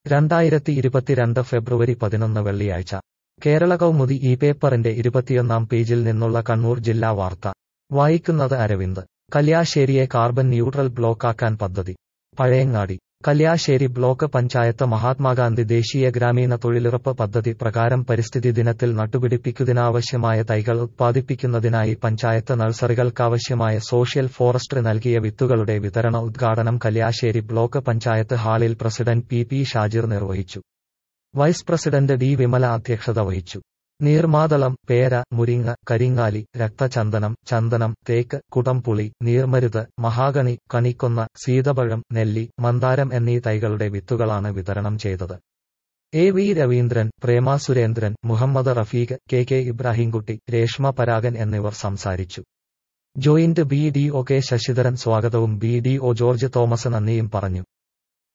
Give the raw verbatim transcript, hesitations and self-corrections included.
രണ്ടായിരത്തി ഇരുപത്തിരണ്ട് ഫെബ്രുവരി പതിനൊന്ന് വെള്ളിയാഴ്ച കേരള കൗമുദി ഈ പേപ്പറിന്റെ ഇരുപത്തിയൊന്നാം പേജിൽ നിന്നുള്ള കണ്ണൂർ ജില്ലാ വാർത്ത വായിക്കുന്നത് അരവിന്ദ്. കല്യാശ്ശേരിയെ കാർബൺ ന്യൂട്രൽ ബ്ലോക്കാക്കാൻ പദ്ധതി. പഴയങ്ങാടി. കല്യാശ്ശേരി ബ്ലോക്ക് പഞ്ചായത്ത് മഹാത്മാഗാന്ധി ദേശീയ ഗ്രാമീണ തൊഴിലുറപ്പ് പദ്ധതി പ്രകാരം പരിസ്ഥിതി ദിനത്തിൽ നട്ടുപിടിപ്പിക്കുന്നതിനാവശ്യമായ തൈകൾ ഉത്പാദിപ്പിക്കുന്നതിനായി പഞ്ചായത്ത് നഴ്സറികൾക്കാവശ്യമായ സോഷ്യൽ ഫോറസ്ട്രി നൽകിയ വിത്തുകളുടെ വിതരണ ഉദ്ഘാടനം കല്യാശ്ശേരി ബ്ലോക്ക് പഞ്ചായത്ത് ഹാളിൽ പ്രസിഡന്റ് പി പി ഷാജിർ നിർവഹിച്ചു. വൈസ് പ്രസിഡന്റ് ഡി വിമല അധ്യക്ഷത വഹിച്ചു. നീർമാതളം, പേര, മുരിങ്ങ, കരിങ്ങാലി, രക്തചന്ദനം, ചന്ദനം, തേക്ക്, കുടംപുളി, നീർമരുത്, മഹാഗണി, കണിക്കൊന്ന, സീതപഴം, നെല്ലി, മന്ദാരം എന്നീ തൈകളുടെ വിത്തുകളാണ് വിതരണം ചെയ്തത്. A V Raveendran, Prema Surendran, Muhammad Rafeeq, K K Ibrahimkutty, Reshma Paragan എന്നിവർ സംസാരിച്ചു. Joint B D O K Sasidharan സ്വാഗതവും B D O George Thomas നന്ദിയും പറഞ്ഞു.